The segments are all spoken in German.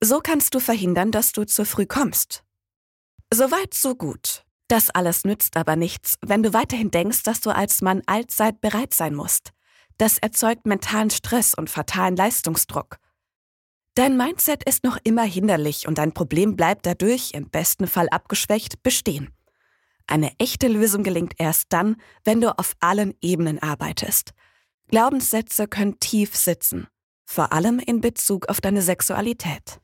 So kannst du verhindern, dass du zu früh kommst. Soweit, so gut. Das alles nützt aber nichts, wenn du weiterhin denkst, dass du als Mann allzeit bereit sein musst. Das erzeugt mentalen Stress und fatalen Leistungsdruck. Dein Mindset ist noch immer hinderlich und dein Problem bleibt dadurch, im besten Fall abgeschwächt, bestehen. Eine echte Lösung gelingt erst dann, wenn du auf allen Ebenen arbeitest. Glaubenssätze können tief sitzen, vor allem in Bezug auf deine Sexualität.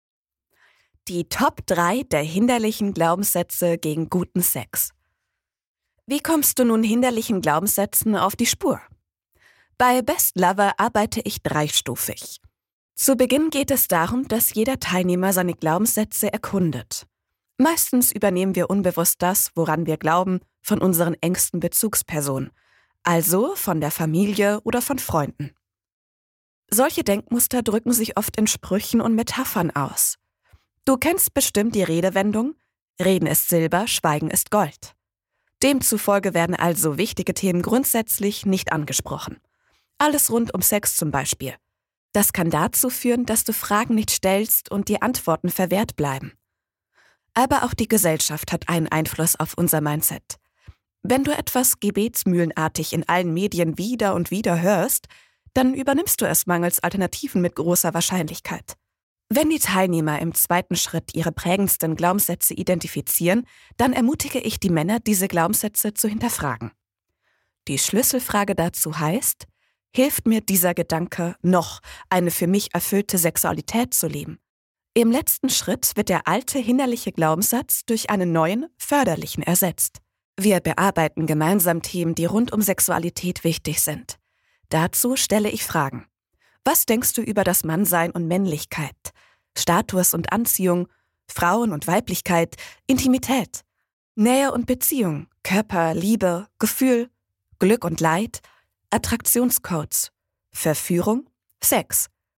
Die Top 3 der hinderlichen Glaubenssätze gegen guten Sex. Wie kommst du nun hinderlichen Glaubenssätzen auf die Spur? Bei Best Lover arbeite ich dreistufig. Zu Beginn geht es darum, dass jeder Teilnehmer seine Glaubenssätze erkundet. Meistens übernehmen wir unbewusst das, woran wir glauben, von unseren engsten Bezugspersonen, also von der Familie oder von Freunden. Solche Denkmuster drücken sich oft in Sprüchen und Metaphern aus. Du kennst bestimmt die Redewendung: Reden ist Silber, Schweigen ist Gold. Demzufolge werden also wichtige Themen grundsätzlich nicht angesprochen. Alles rund um Sex zum Beispiel. Das kann dazu führen, dass du Fragen nicht stellst und die Antworten verwehrt bleiben. Aber auch die Gesellschaft hat einen Einfluss auf unser Mindset. Wenn du etwas gebetsmühlenartig in allen Medien wieder und wieder hörst, dann übernimmst du es mangels Alternativen mit großer Wahrscheinlichkeit. Wenn die Teilnehmer im zweiten Schritt ihre prägendsten Glaubenssätze identifizieren, dann ermutige ich die Männer, diese Glaubenssätze zu hinterfragen. Die Schlüsselfrage dazu heißt: Hilft mir dieser Gedanke noch, eine für mich erfüllte Sexualität zu leben? Im letzten Schritt wird der alte hinderliche Glaubenssatz durch einen neuen, förderlichen ersetzt. Wir bearbeiten gemeinsam Themen, die rund um Sexualität wichtig sind. Dazu stelle ich Fragen. Was denkst du über das Mannsein und Männlichkeit? Status und Anziehung, Frauen und Weiblichkeit, Intimität, Nähe und Beziehung, Körper, Liebe, Gefühl, Glück und Leid, Attraktionscodes, Verführung, Sex,